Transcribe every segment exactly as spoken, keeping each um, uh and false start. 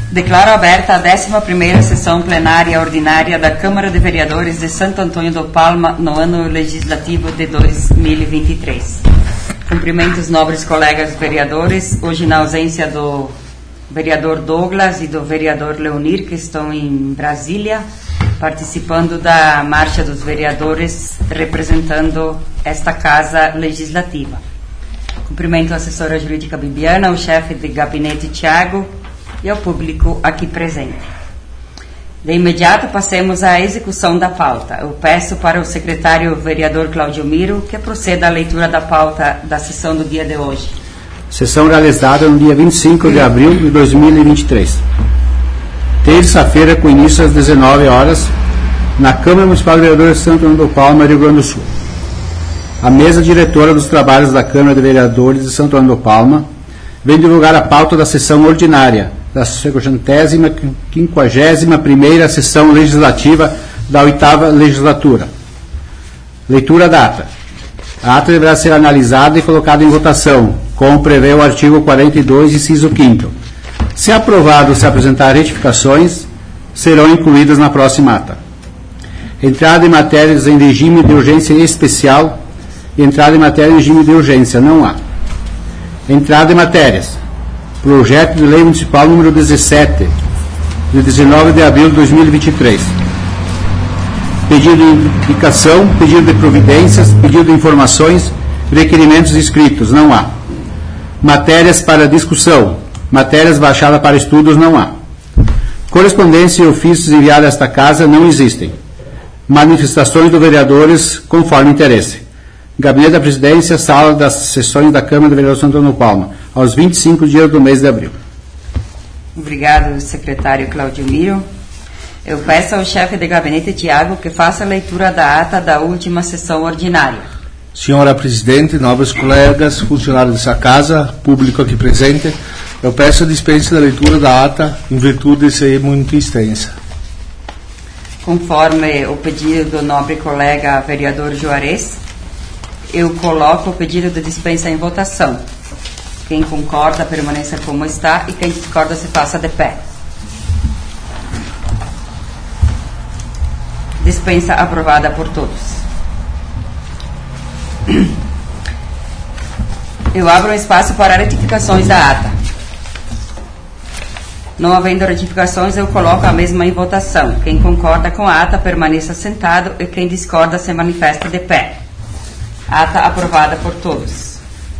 Declaro aberta a décima primeira sessão plenária ordinária da Câmara de Vereadores de Santo Antônio do Palma no ano legislativo de dois mil e vinte e três. Cumprimento os nobres colegas vereadores, hoje na ausência do vereador Douglas e do vereador Leonir, que estão em Brasília, participando da Marcha dos Vereadores, representando esta Casa Legislativa. Cumprimento a assessora jurídica Bibiana, o chefe de gabinete Tiago e ao público aqui presente. De imediato, passemos à execução da pauta. Eu peço para o secretário vereador Claudio Miro que proceda à leitura da pauta da sessão do dia de hoje. Sessão realizada no dia vinte e cinco de abril de dois mil e vinte e três. Terça-feira, com início às dezenove horas, na Câmara Municipal de Vereadores de Santo Antônio do Palma, Rio Grande do Sul. A mesa diretora dos trabalhos da Câmara de Vereadores de Santo Antônio do Palma vem divulgar a pauta da sessão ordinária da cinquagésima quinquagésima primeira sessão legislativa da oitava legislatura. Leitura da ata. A ata deverá ser analisada e colocada em votação, como prevê o artigo quarenta e dois, inciso quinto. Se aprovado ou se apresentar retificações, serão incluídas na próxima ata. Entrada em matérias em regime de urgência especial e entrada em matéria em regime de urgência, não há. Entrada em matérias. Projeto de Lei Municipal número dezessete, de dezenove de abril de dois mil e vinte e três. Pedido de indicação, pedido de providências, pedido de informações, requerimentos escritos, não há. Matérias para discussão, matérias baixadas para estudos, não há. Correspondência e ofícios enviados a esta casa não existem. Manifestações dos vereadores conforme interesse. Gabinete da Presidência, sala das sessões da Câmara de Vereadores de Santo Antônio do Palma, aos vinte e cinco dias do mês de abril. Obrigado, secretário Claudio Miro. Eu peço ao chefe de gabinete, Tiago, que faça a leitura da ata da última sessão ordinária. Senhora Presidente, nobres colegas, funcionários dessa casa, público aqui presente, eu peço a dispensa da leitura da ata em virtude de ser muito extensa. Conforme o pedido do nobre colega vereador Juarez, eu coloco o pedido de dispensa em votação. Quem concorda, permaneça como está, e quem discorda, se faça de pé. Dispensa aprovada por todos. Eu abro um espaço para retificações da ata. Não havendo retificações, eu coloco a mesma em votação. Quem concorda com a ata, permaneça sentado, e quem discorda, se manifesta de pé. Ata aprovada por todos.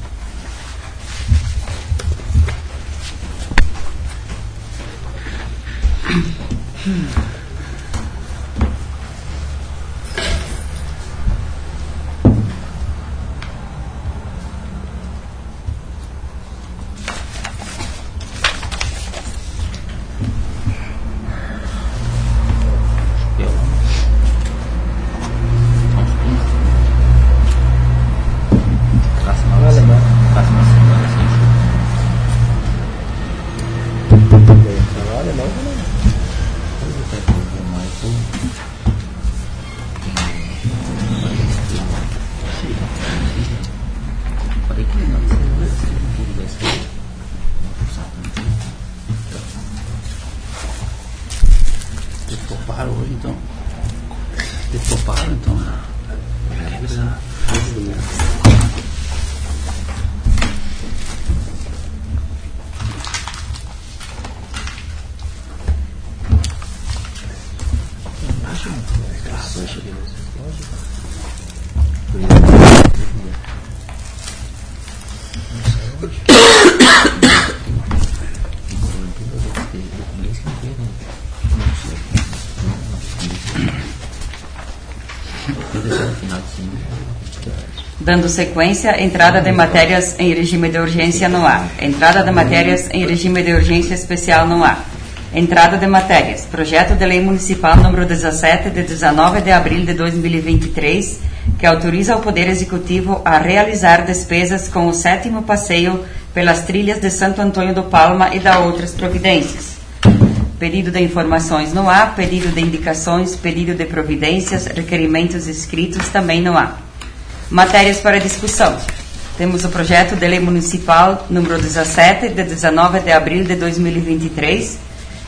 Dando sequência, entrada de matérias em regime de urgência não há. Entrada de matérias em regime de urgência especial não há. Entrada de matérias. Projeto de Lei Municipal número dezessete, de dezenove de abril de dois mil e vinte e três, que autoriza o Poder Executivo a realizar despesas com o sétimo passeio pelas trilhas de Santo Antônio do Palma e da outras providências. Pedido de informações não há. Pedido de indicações, pedido de providências, requerimentos escritos também não há. Matérias para discussão. Temos o projeto de lei municipal número dezessete, de dezenove de abril de dois mil e vinte e três,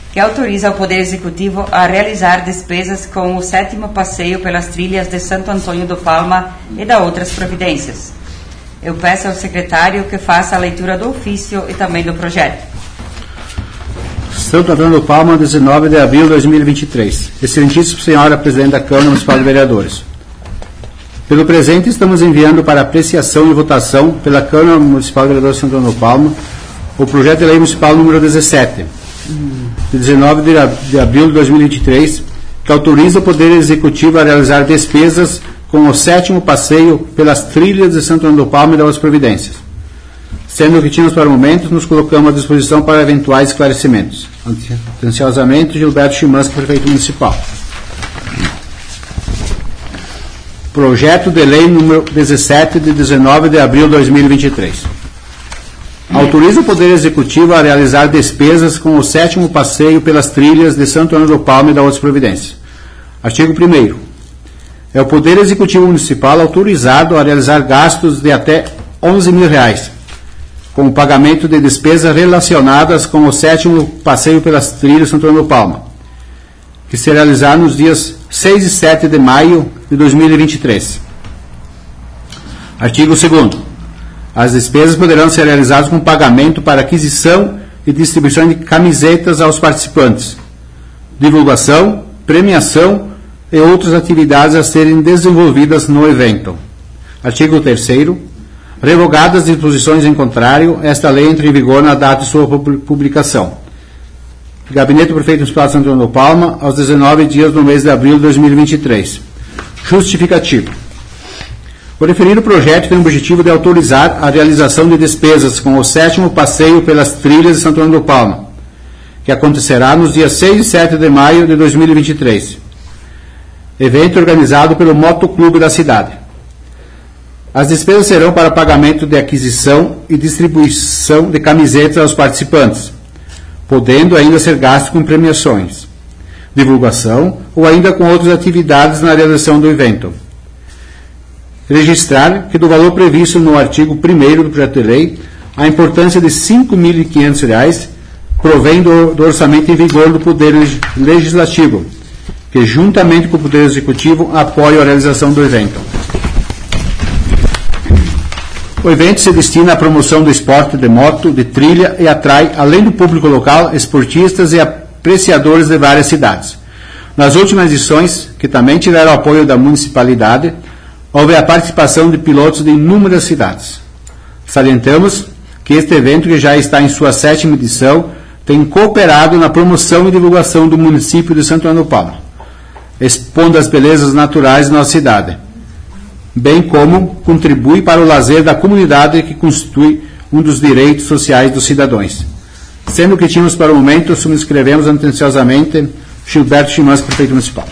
que autoriza o Poder Executivo a realizar despesas com o sétimo passeio pelas trilhas de Santo Antônio do Palma e da outras providências. Eu peço ao secretário que faça a leitura do ofício e também do projeto. Santo Antônio do Palma, dezenove de abril de dois mil e vinte e três. Excelentíssima Senhora Presidente da Câmara Municipal de Vereadores. Pelo presente, estamos enviando para apreciação e votação pela Câmara Municipal de Vereadores de Santo Antônio do Palma o projeto de lei municipal número dezessete, de dezenove de abril de dois mil e vinte e três, que autoriza o Poder Executivo a realizar despesas com o sétimo passeio pelas trilhas de Santo Antônio do Palma e das providências. Sendo que tínhamos para o momento, nos colocamos à disposição para eventuais esclarecimentos. Atenciosamente, Gilberto Chimansky, prefeito municipal. Projeto de lei número dezessete, de dezenove de abril de dois mil e vinte e três. Autoriza o Poder Executivo a realizar despesas com o sétimo passeio pelas trilhas de Santo Antônio do Palma e da outras providências. Artigo primeiro. É o Poder Executivo Municipal autorizado a realizar gastos de até onze mil reais, com o pagamento de despesas relacionadas com o sétimo passeio pelas trilhas de Santo Antônio do Palma, que será realizado nos dias seis e sete de maio de dois mil e vinte e três. Artigo segundo. As despesas poderão ser realizadas com pagamento para aquisição e distribuição de camisetas aos participantes, divulgação, premiação e outras atividades a serem desenvolvidas no evento. Artigo terceiro. Revogadas disposições em contrário, esta lei entra em vigor na data de sua publicação. Gabinete do Prefeito Municipal de Santo Antônio do Palma, aos dezenove dias do mês de abril de dois mil e vinte e três. Justificativo. O referido projeto tem o objetivo de autorizar a realização de despesas com o sétimo passeio pelas trilhas de Santo Antônio do Palma, que acontecerá nos dias seis e sete de maio de dois mil e vinte e três. Evento organizado pelo Motoclube da cidade. As despesas serão para pagamento de aquisição e distribuição de camisetas aos participantes, podendo ainda ser gasto com premiações, divulgação ou ainda com outras atividades na realização do evento. Registrar que do valor previsto no artigo primeiro do projeto de lei, a importância de cinco mil e quinhentos reais provém do, do orçamento em vigor do Poder Legislativo, que juntamente com o Poder Executivo apoia a realização do evento. O evento se destina à promoção do esporte de moto, de trilha e atrai, além do público local, esportistas e apreciadores de várias cidades. Nas últimas edições, que também tiveram apoio da municipalidade, houve a participação de pilotos de inúmeras cidades. Salientamos que este evento, que já está em sua sétima edição, tem cooperado na promoção e divulgação do município de Santo Antônio do Palma, expondo as belezas naturais da nossa cidade, bem como contribui para o lazer da comunidade, que constitui um dos direitos sociais dos cidadãos. Sendo que tínhamos para o momento, subscrevemos atenciosamente Gilberto Chimansky, prefeito municipal.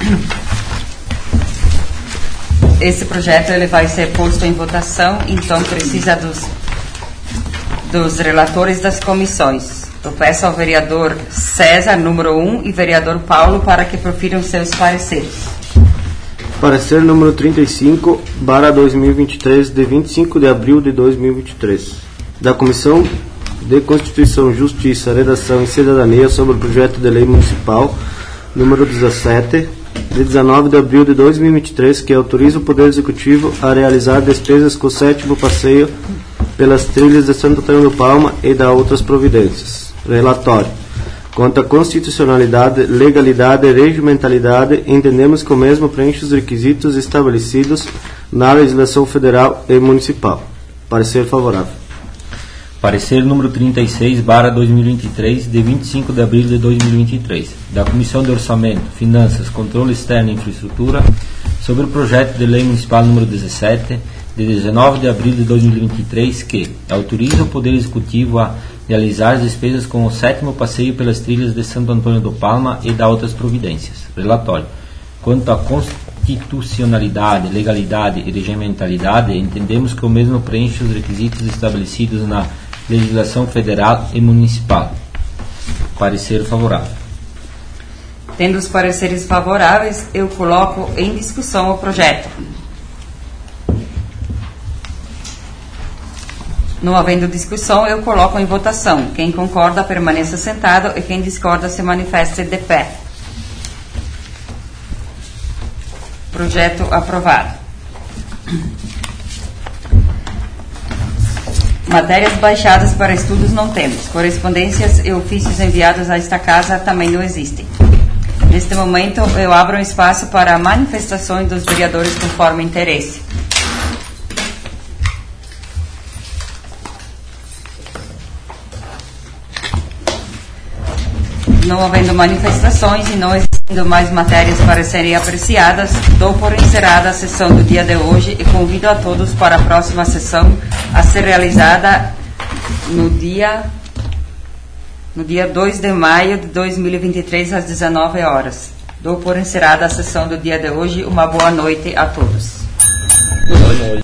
Esse projeto ele vai ser posto em votação, então precisa dos, dos relatores das comissões. Eu peço ao vereador César, número um, e vereador Paulo para que profiram seus pareceres. Parecer número trinta e cinco, barra dois mil e vinte e três, de vinte e cinco de abril de dois mil e vinte e três. Da Comissão de Constituição, Justiça, Redação e Cidadania sobre o projeto de lei municipal número dezessete, de dezenove de abril de dois mil e vinte e três, que autoriza o Poder Executivo a realizar despesas com o sétimo passeio pelas trilhas de Santo Antônio do Palma e da outras providências. Relatório. Quanto à constitucionalidade, legalidade e regimentalidade, entendemos que o mesmo preenche os requisitos estabelecidos na legislação federal e municipal. Parecer favorável. Parecer número trinta e seis, barra dois mil e vinte e três, de vinte e cinco de abril de dois mil e vinte e três, da Comissão de Orçamento, Finanças, Controle Externo e Infraestrutura, sobre o projeto de lei municipal número dezessete, de dezenove de abril de dois mil e vinte e três, que autoriza o Poder Executivo a realizar as despesas com o sétimo passeio pelas trilhas de Santo Antônio do Palma e da outras providências. Relatório. Quanto à constitucionalidade, legalidade e regimentalidade, entendemos que o mesmo preenche os requisitos estabelecidos na legislação federal e municipal. Parecer favorável. Tendo os pareceres favoráveis, eu coloco em discussão o projeto. Não havendo discussão, eu coloco em votação. Quem concorda, permaneça sentado e quem discorda, se manifeste de pé. Projeto aprovado. Matérias baixadas para estudos não temos. Correspondências e ofícios enviados a esta casa também não existem. Neste momento, eu abro um espaço para manifestações dos vereadores conforme interesse. Não havendo manifestações e não existindo mais matérias para serem apreciadas, dou por encerrada a sessão do dia de hoje e convido a todos para a próxima sessão a ser realizada no dia, no dia dois de maio de dois mil e vinte e três, às dezenove horas. Dou por encerrada a sessão do dia de hoje. Uma boa noite a todos. Boa noite.